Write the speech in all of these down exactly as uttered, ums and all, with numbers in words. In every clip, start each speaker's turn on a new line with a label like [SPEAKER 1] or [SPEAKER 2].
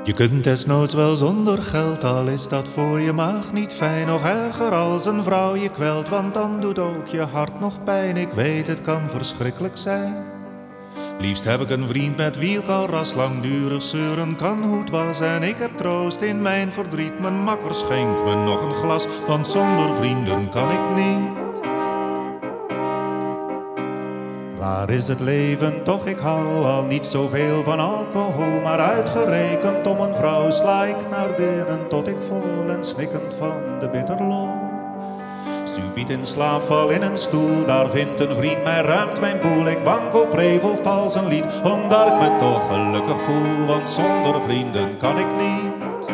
[SPEAKER 1] Je kunt desnoods wel zonder geld, al is dat voor je maag niet fijn. Nog erger als een vrouw je kwelt, want dan doet ook je hart nog pijn. Ik weet, het kan verschrikkelijk zijn. Liefst heb ik een vriend met wie ik al ras langdurig zeuren kan hoe het was. En ik heb troost in mijn verdriet, mijn makker schenkt me nog een glas. Want zonder vrienden kan ik niet. Raar is het leven, toch ik hou al niet zoveel van alcohol. Maar uitgerekend om een vrouw sla ik naar binnen tot ik vol en snikkend van de bitterlol. Subiet in slaap val in een stoel, daar vindt een vriend mij, ruimt mijn boel. Ik wankel, prevel, vals een lied, omdat ik me toch gelukkig voel. Want zonder vrienden kan ik niet.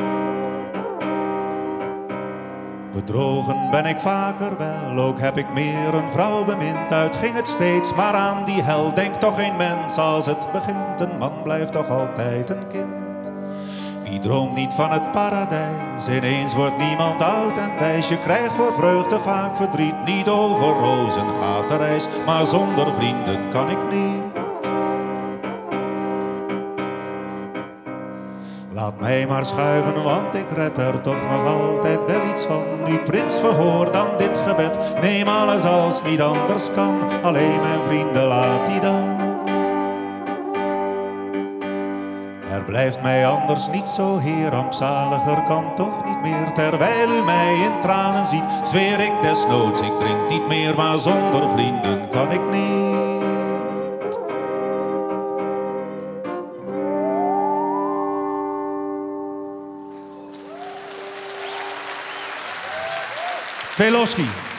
[SPEAKER 1] Bedrogen ben ik vaker wel, ook heb ik meer een vrouw bemind. Uit ging het steeds maar aan die hel, denkt toch geen mens als het begint. Een man blijft toch altijd een kind. Wie droomt niet van het paradijs, ineens wordt niemand oud en wijs. Je krijgt voor vreugde vaak verdriet, niet over rozen gaat de reis. Maar zonder vrienden kan ik niet. Laat mij maar schuiven, want ik red er toch nog altijd wel iets van. Niet prins, verhoor dan dit gebed, neem alles als niet anders kan. Alleen mijn vrienden laat die dan. Er blijft mij anders niet zo heer, rampzaliger kan toch niet meer. Terwijl u mij in tranen ziet, zweer ik desnoods, ik drink niet meer. Maar zonder vrienden kan ik niet.
[SPEAKER 2] Velofsky.